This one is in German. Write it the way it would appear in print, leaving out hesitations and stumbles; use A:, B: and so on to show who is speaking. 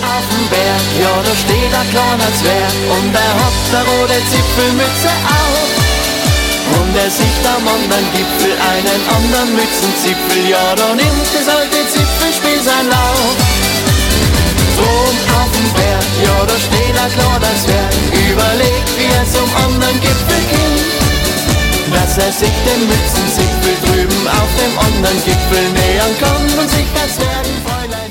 A: auf dem Berg, ja, da steht ein kleiner Zwerg und er hat eine rote Zipfelmütze auf. Und er sieht am anderen Gipfel einen anderen Mützenzipfel, ja, da nimmt das alte Zipfelspiel sein Lauf. Drum auf dem Berg, ja, da steht ein kleiner Zwerg, überlegt, wie er zum anderen Gipfel kommt, dass er sich dem Mützenzipfel drüben auf dem anderen Gipfel nähern kann und sich das Zwergenfräulein